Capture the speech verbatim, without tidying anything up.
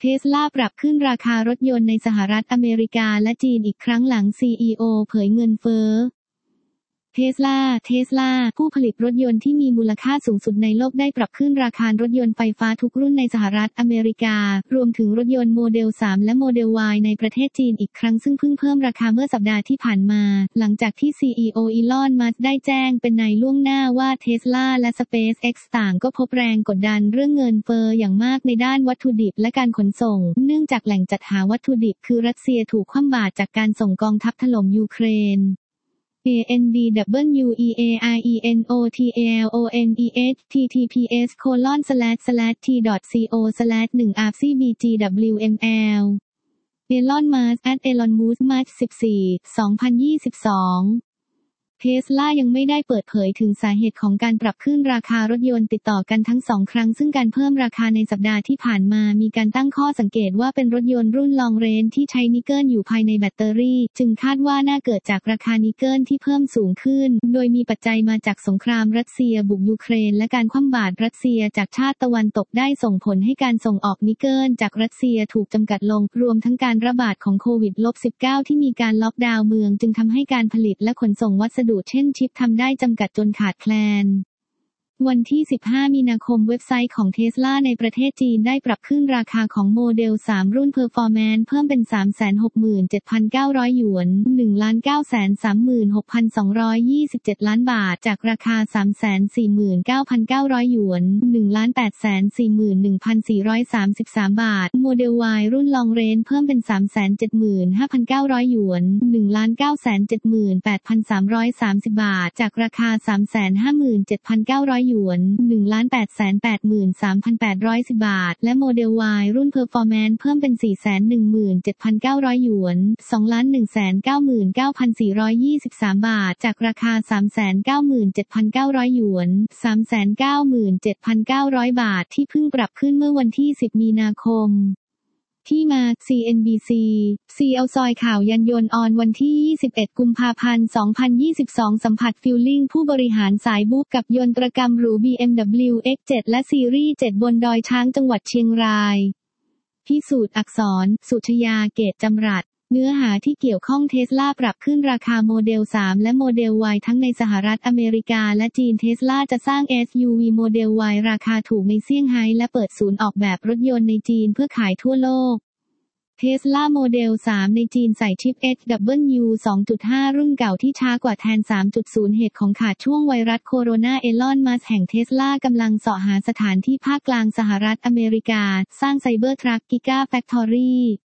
Tesla ปรับขึ้นราคารถยนต์ในสหรัฐอเมริกาและจีนอีกครั้งหลัง ซี อี โอ เผยเงินเฟ้อTesla Tesla ผู้ผลิตรถยนต์ที่มีมูลค่าสูงสุดในโลกได้ปรับขึ้นราคารถยนต์ไฟฟ้าทุกรุ่นในสหรัฐอเมริการวมถึงรถยนต์โมเดล สาม และโมเดล Y ในประเทศจีนอีกครั้งซึ่งเพิ่งเพิ่มราคาเมื่อสัปดาห์ที่ผ่านมาหลังจากที่ ซี อี โอ Elon Musk ได้แจ้งเป็นในล่วงหน้าว่า Tesla และ SpaceX ต่างก็พบแรงกดดันเรื่องเงินเฟ้ออย่างมากในด้านวัตถุดิบและการขนส่งเนื่องจากแหล่งจัดหาวัตถุดิบคือรัสเซียถูกคว่ำบาตรจากการส่งกองทัพถล่มยูเครนA N D W E A R E N O T A L O N E H T T P S colon slash slash T dot co slash หนึ่ง R C B G W M L Elon Musk at Elon Musk March สิบสี่ สองพันยี่สิบสองTesla ยังไม่ได้เปิดเผยถึงสาเหตุของการปรับขึ้นราคารถยนต์ติดต่อกันทั้งสองครั้งซึ่งการเพิ่มราคาในสัปดาห์ที่ผ่านมามีการตั้งข้อสังเกตว่าเป็นรถยนต์รุ่น Long Range ที่ใช้นิกเกิลอยู่ภายในแบตเตอรี่จึงคาดว่าน่าเกิดจากราคานิกเกิลที่เพิ่มสูงขึ้นโดยมีปัจจัยมาจากสงครามรัสเซียบุกยูเครนและการคว่ำบาตรรัสเซียจากชาติตะวันตกได้ส่งผลให้การส่งออกนิกเกิลจากรัสเซียถูกจำกัดลงรวมทั้งการระบาดของโควิด สิบเก้า ที่มีการล็อกดาวน์เมืองจึงทำให้การผลิตและขนส่งวัสดุเช่นชิปทำได้จำกัดจนขาดแคลนวันที่สิบห้ามีนาคมเว็บไซต์ของ Tesla ในประเทศจีนได้ปรับขึ้นราคาของโมเดล สาม รุ่น Performance เพิ่มเป็น สามแสนหกหมื่นเจ็ดพันเก้าร้อย หยวน หนึ่งล้านเก้าแสนสามหมื่นหกพันสองร้อยยี่สิบเจ็ด ล้านบาทจากราคา สามแสนสี่หมื่นเก้าพันเก้าร้อย หยวน หนึ่งล้านแปดแสนสี่หมื่นหนึ่งพันสี่ร้อยสามสิบสาม บาทโมเดล Y รุ่น Long Range เพิ่มเป็น สามแสนเจ็ดหมื่นห้าพันเก้าร้อย หยวน หนึ่งล้านเก้าแสนเจ็ดหมื่นแปดพันสามร้อยสามสิบ บาทจากราคา สามแสนห้าหมื่นเจ็ดพันเก้าร้อย หยวน หนึ่งล้านแปดแสนแปดหมื่นสามพันแปดร้อยสิบ บาทและโมเดล Y รุ่น Performance เพิ่มเป็น สี่แสนหนึ่งหมื่นเจ็ดพันเก้าร้อย หยวน สองล้านหนึ่งแสนเก้าหมื่นเก้าพันสี่ร้อยยี่สิบสาม บาทจากราคา สามแสนเก้าหมื่นเจ็ดพันเก้าร้อย หยวน สามแสนเก้าหมื่นเจ็ดพันเก้าร้อย บาทที่เพิ่งปรับขึ้นเมื่อวันที่สิบมีนาคมที่มา ซี เอ็น บี ซี ซี แอล ซอยข่าวยานยนต์ออนวันที่ยี่สิบเอ็ดกุมภาพันธ์สองพันยี่สิบสองสัมผัสฟีลลิ่งผู้บริหารสายบู๊กับยนตรกรรมหรู บี เอ็ม ดับเบิลยู เอ็กซ์ เจ็ด และซีรีส์ เจ็ด บนดอยช้างจังหวัดเชียงรายพิสูจน์อักษรสุชยาเกตจำรัดเนื้อหาที่เกี่ยวข้อง Tesla ปรับขึ้นราคาโมเดล สาม และโมเดล Y ทั้งในสหรัฐอเมริกาและจีน Tesla จะสร้าง เอส ยู วี โมเดล Y ราคาถูกในเซี่ยงไฮ้และเปิดศูนย์ออกแบบรถยนต์ในจีนเพื่อขายทั่วโลกTesla โมเดล สาม ในจีนใส่ชิป เอช ดับเบิลยู สองจุดห้า รุ่นเก่าที่ช้ากว่าแทน สามจุดศูนย์ เหตุของขาดช่วงไวรัสโคโรนาเอลอน มัสก์แห่ง Tesla กำลังเสาะหาสถานที่ภาคกลางสหรัฐอเมริกาสร้างไซเบอร์ทรัค Giga Factory